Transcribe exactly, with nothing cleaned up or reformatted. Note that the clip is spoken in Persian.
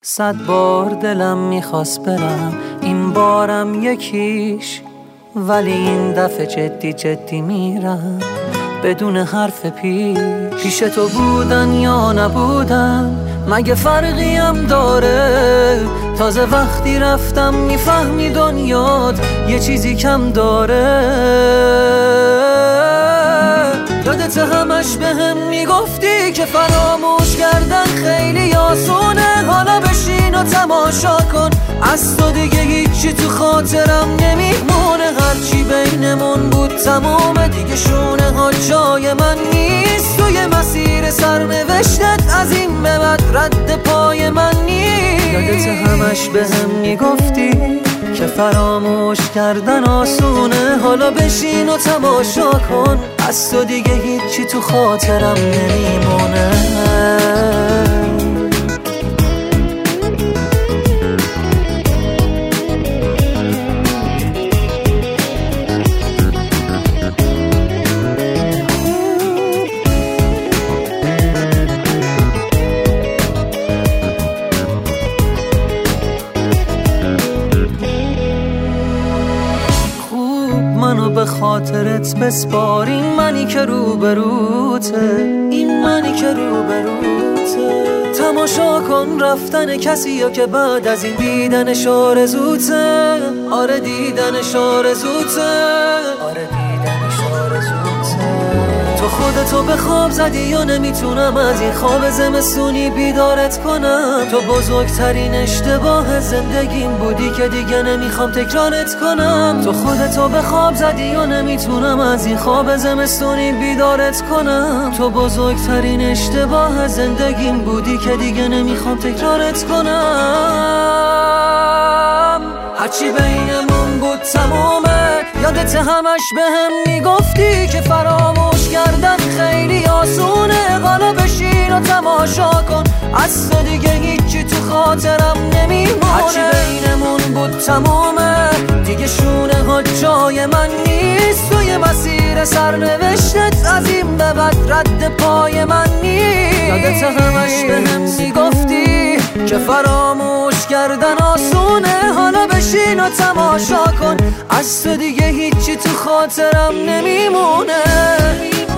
صد بار دلم میخواست برم، این بارم یکیش، ولی این دفعه جدی جدی میرم بدون حرف پیش. پیش تو بودن یا نبودن مگه فرقی هم داره؟ تازه وقتی رفتم میفهمی دنیات یه چیزی کم داره. یادت همش به هم میگفتی که فراموش کردن خیلی آسونه، حالا بشین و تماشا کن، از تو دیگه هیچی تو خاطرم نمیمونه. هرچی بینمون بود تمومه دیگه، شونه ها جای من نیست، توی مسیر سرنوشتت از این به بعد رد پای من نیست. یادت همش به هم میگفتی که فراموش کردن آسونه، حالا بشین و تماشا کن، از تو دیگه هیچی تو خاطرم نمیمونه. منو به خاطرت بسپار، این منی که روبروته، این منی که روبروته. تماشا کن رفتن کسی یا که بعد از این دیدنش آرزوته. آره دیدنش آرزوته، آره دیدنش آرزوته. تو خودتو به خواب زدی یا نمیتونم از این خواب زمستونی بیدارت کنم. تو بزرگترین اشتباه زندگیم بودی که دیگه نمیخوام تکرارت کنم. تو خودتو به خواب زدی یا نمیتونم از این خواب زمستونی بیدارت کنم. تو بزرگترین اشتباه زندگیم بودی که دیگه نمیخوام تکرارت کنم. هرچی بینمون بود تمومه، یادت همش به هم میگفتی که فراموش کردن خیلی آسونه، حالا بشین و تماشا کن، از تو دیگه هیچی تو خاطرم نمیمونه. هرچی بینمون بود تمومه دیگه، شونه ها جای من نیست، توی مسیر سرنوشتت از این به بعد رد پای من نیست. یادت همش به هم میگفتی که فراموش کردن آسونه، حالا بشین و تماشا کن، از تو دیگه هیچی تو خاطرم نمیمونه.